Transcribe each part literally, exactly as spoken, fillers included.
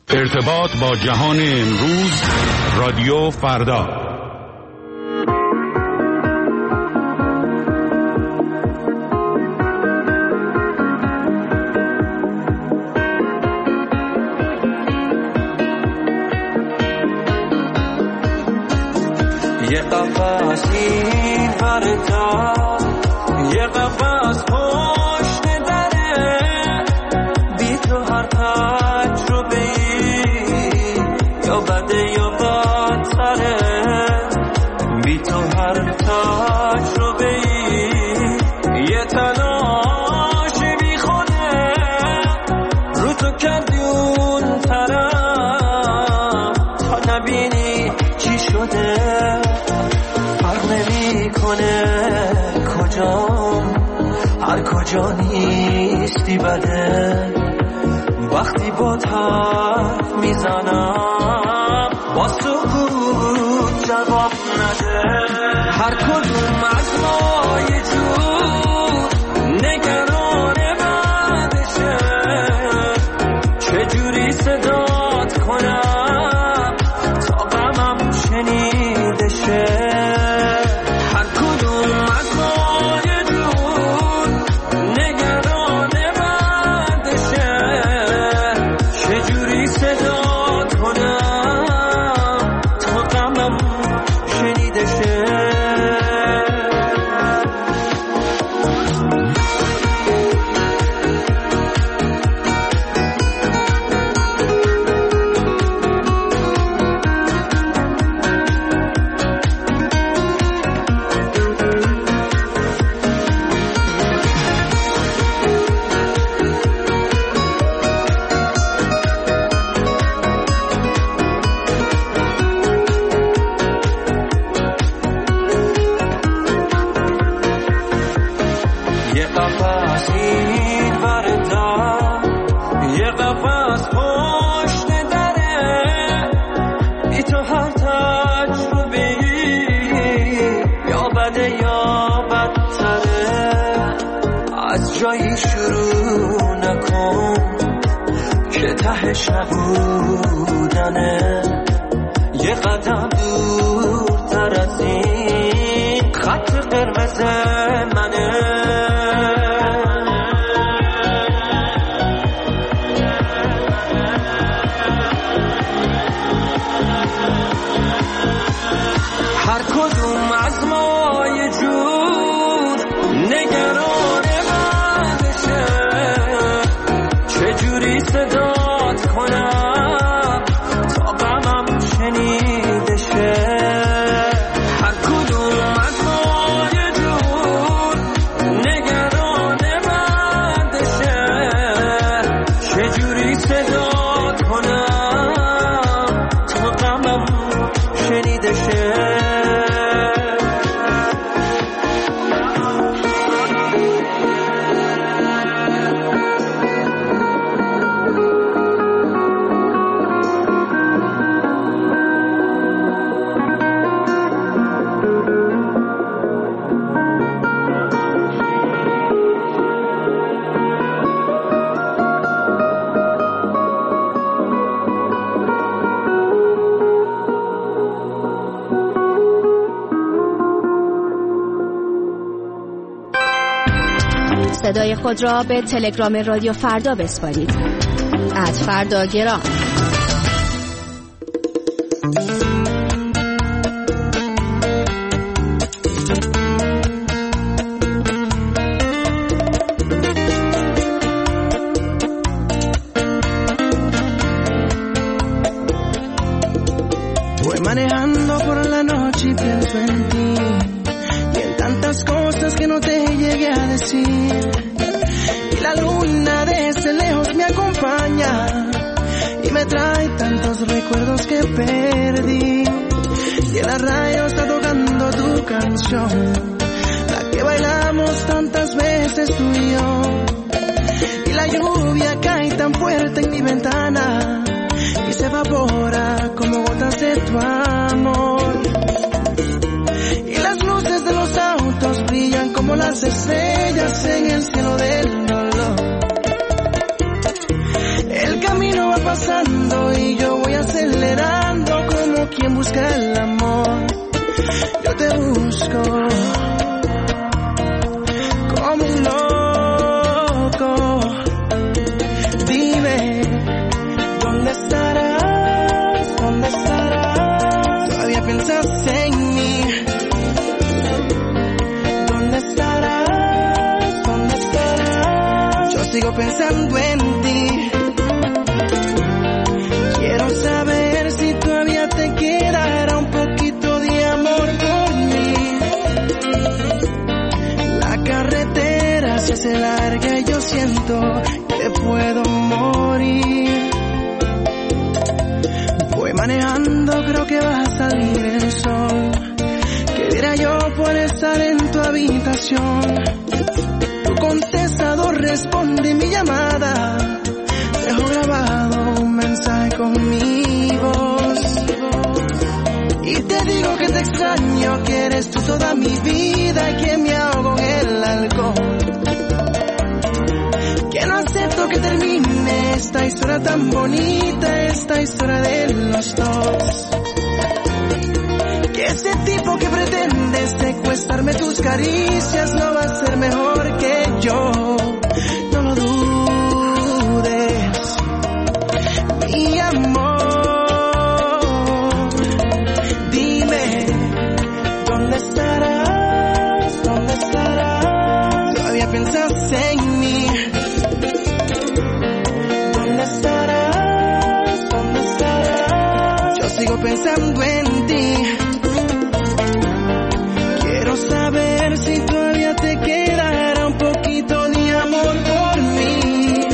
ارتباط با جهان امروز، رادیو فردا. یه قفصی فردا، یه قفص پشت دره، بی تو هر تجربه یا بده یا بدتره، بی تو هر تجربه یه تلاش بی خوده، رو تو کردی اون طرف تا نبینی چی شده. فرق نمی کنه کجام، هر کجا نیستی بده. وقتی با حرف میزنم با سکوت جواب نده. هر کدوم از ما یه جور نگران بعدشه، چجوری صدات کنم تا غمم شنیده شه. هر کدوم از ما یه جور نگران بعدشه، چجوری صدات کنم تا غمم شنیده شه. جایی شروع نکن که تهش نبودنه. یه قدم دورتر از این خط قرمز منه. هر کدوم از ما یه جور نگران بعدشه، چجوری صدات کنم تا غمم شنیده شه. هر کدوم از ما یه جور نگران بعدشه، چجوری صدات کنم تا غمم شنیده شه. صدای خود را به تلگرام رادیو فردا بسپارید. ات فردا گرام. Voy manejando por la noche y pienso en ti y en tantas cosas que no te llegué a decir. Y la luna desde lejos me acompaña y me trae tantos recuerdos que perdí. Y el arrayo está tocando tu canción, la que bailamos tantas veces tú y yo. Y la lluvia cae tan fuerte en mi ventana y se evapora como gotas de tu amor. Y las luces de los autos brillan como las estrellas en el cielo del dolor. El camino va pasando y pensando en ti. Quiero saber si todavía te quedará un poquito de amor por mí. La carretera se hace larga y yo siento que puedo morir. Voy manejando, creo que va a salir el sol. ¿Qué diré yo por estar en tu habitación? Tu contestador responde mi llamada. Dejo grabado un mensaje con mi voz. Y te digo que te extraño, que eres tú toda mi vida y que me ahogo en el alcohol. Que no acepto que termine esta historia tan bonita, esta historia de los dos. Que ese tipo que pretende secuestrarme tus caricias no va a ser mejor que yo. No lo dudes, mi amor. Dime, ¿dónde estarás? ¿Dónde estarás? Todavía piensas en mí. ¿Dónde estarás? ¿Dónde estarás? Yo sigo pensando en ti. Quiero saber si todavía te quedará un poquito de amor por mí.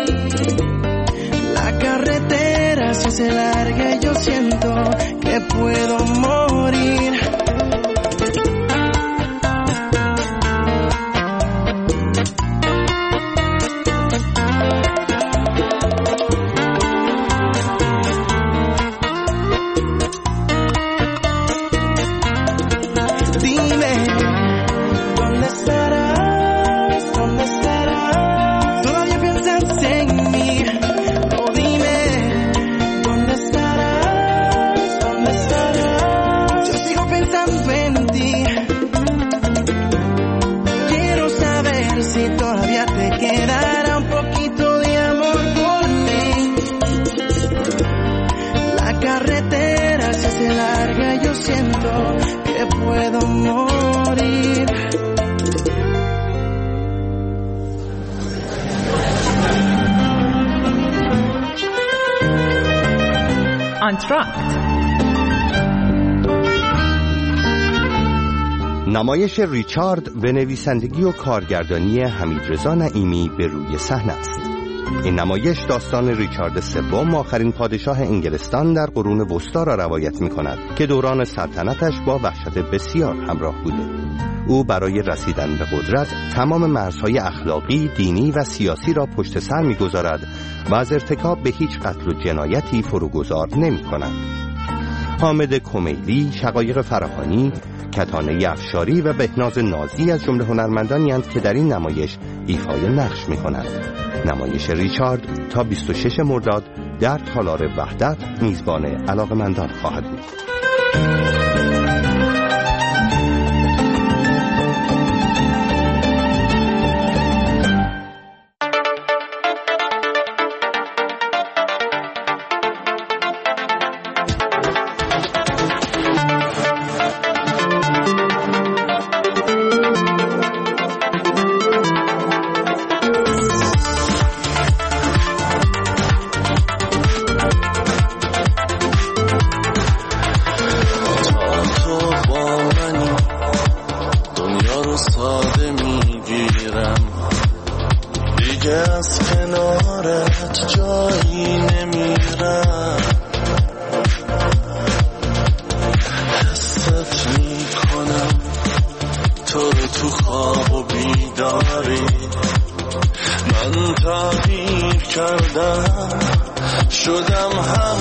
La carretera se hace larga y yo siento que puedo morir. نمایش ریچارد به نویسندگی و کارگردانی حمیدرضا نعیمی به روی صحنه است. این نمایش داستان ریچارد سوم، آخرین پادشاه انگلستان در قرون وسطا را روایت می کند که دوران سلطنتش با وحشت بسیار همراه بوده. او برای رسیدن به قدرت تمام مرزهای اخلاقی، دینی و سیاسی را پشت سر می گذارد و از ارتکاب به هیچ قتل و جنایتی فروگذار نمی کند. حامد کمیلی، شقایق فراهانی، کتانه افشاری و بهناز نازی از جمله هنرمندانی اند که در این نمایش ایفای نقش می کنند. نمایش ریچارد تا بیست و شش مرداد در تالار وحدت میزبان علاقه‌مندان خواهد بود. شدم